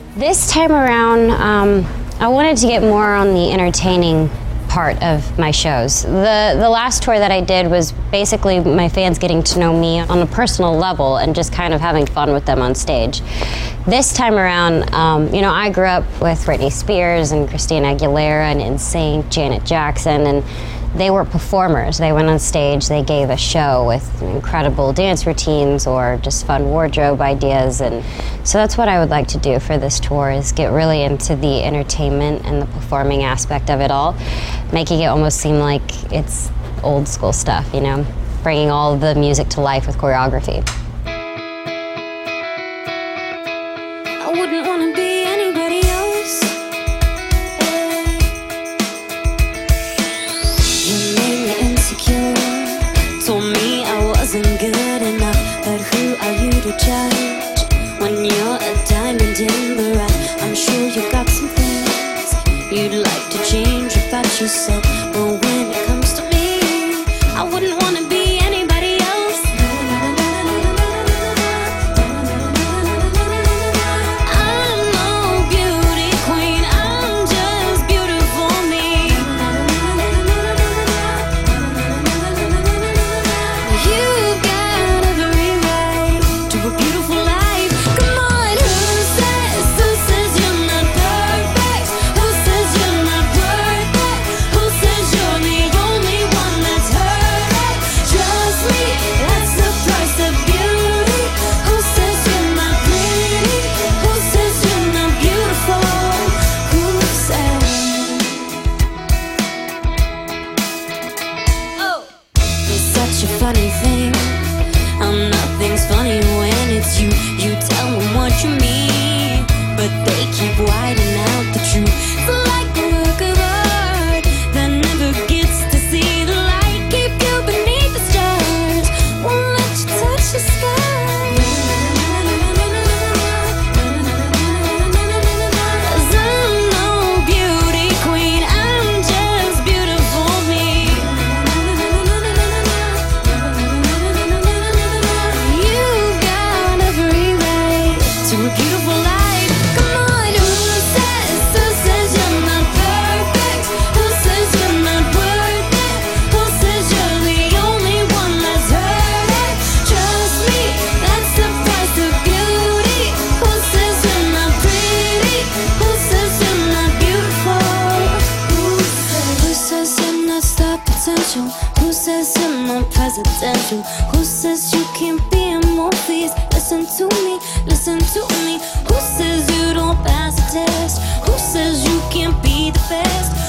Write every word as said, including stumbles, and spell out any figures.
This time around, um, I wanted to get more on the entertaining part of my shows. The, the last tour that I did was basically my fans getting to know me on a personal level and just kind of having fun with them on stage. This time around, um, you know, I grew up with Britney Spears and Christina Aguilera and NSYNC, Janet Jackson, and they were performers. They went on stage, they gave a show with incredible dance routines or just fun wardrobe ideas, and so that's what I would like to do for this tour, is get really into the entertainment and the performing aspect of it all, making it almost seem like it's old school stuff, you know, bringing all the music to life with choreography. I wouldn't want to be anybody else. You made me insecure, told me I wasn't good enough, but who are you to judge when you're a diamond in the rough? I'm sure you got some things you'd like to change about yourself, but when it comes to me, I wouldn't want to be anybody else. I'm no beauty queen, I'm just beautiful me. You've got every right to a beautiful life. Come on, who says, who says you're not perfect? Who says you're not worth it? Who says you're the only one that's hurt? Trust me, that's the price of beauty. Who says you're not pretty? Who says you're not beautiful? Who says? Oh, it's such a funny thing. Um, nothing's funny when it's you. You tell them what you mean, but they keep whiting out the truth. It's like a work of art that never gets to see the light. Keep you beneath the stars, won't let you touch the sky. 'Cause I'm no beauty queen, I'm just beautiful me. You've got every right to a beautiful life. Come on, who says, who says you're not perfect? Who says you're not worth it? Who says you're the only one that's hurt it? Trust me, that's the price of beauty. Who says you're not pretty? Who says you're not beautiful? Who says, who says you're not star potential? Who says you're not presidential? Who says you can't be a movies? Listen to me, listen to me. Who says you don't pass a test? Who says you can't be the best?